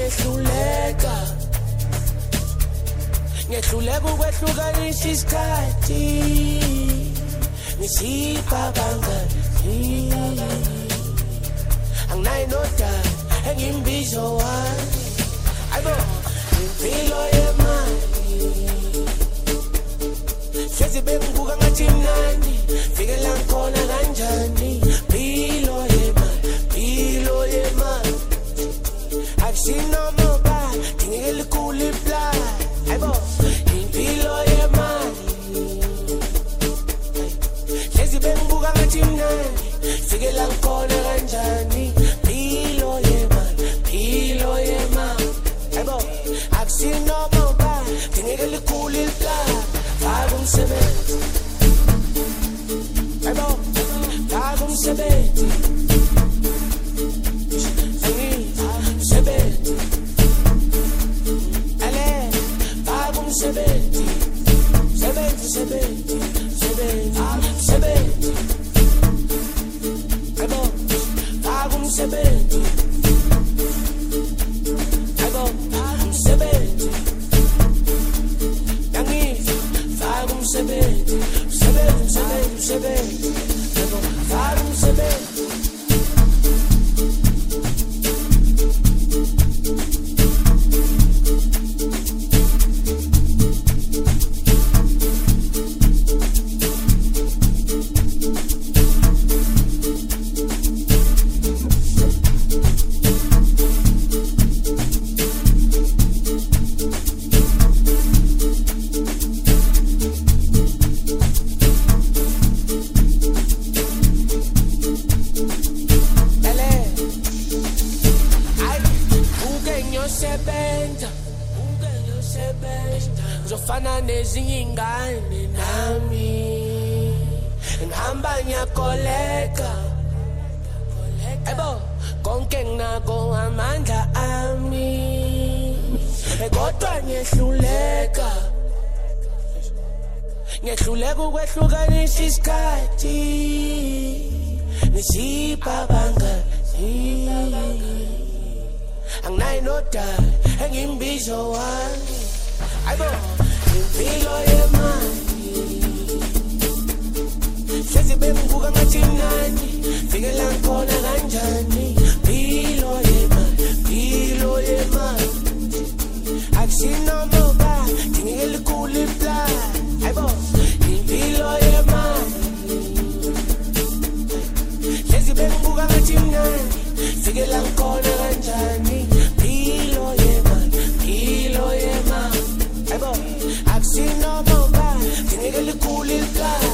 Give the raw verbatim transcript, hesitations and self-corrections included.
ngehluleka ngehluleka ukwehlukanisa isikhathi ngisiphabanga anginayo nodala engimbizo wami ayibo impilo yemali hlezi bengibuka ngathi mnandi fikela ngikhona kanjani impilo yemali impilo yemali akusinoma ba ngeke likhulu plan ayibo impilo yemali hlezi bengibuka ngathi mnandi fikela ngikhona kanjani impilo yemali impilo yemali ayibo akusinoma ba ngeke likhulu plan faka umsebenzi ayibo faka umsebenzi Sebenzi, sebenzi, sebenzi, sebenzi, sebenzi. Aibo, fagum sebenzi. Aibo, sebenzi. Yangi, fagum sebenzi, sebenzi, sebenzi, sebenzi. Aibo, fagum sebenzi. Zofana nezinye ingane nami ngihamba ngiyakoleka ebo konke nginako amandla ami kodwa ngiyehluleka ngiyehluleka ukwehlukanisa isikhathi ngisiphabanga anginayo nodala engimbizo wami ayibo impilo yemali hlezi bengibuka ngathi mnandi fikela ngikhona kanjani impilo yemali impilo yemali akusinoma ba ngeke likhulu plan ayibo impilo yemali hlezi bengibuka ngathi mnandi fikela ngikhona kanjani impilo yemali impilo yemali Aibo, akusinoma ba ngeke likhulu plan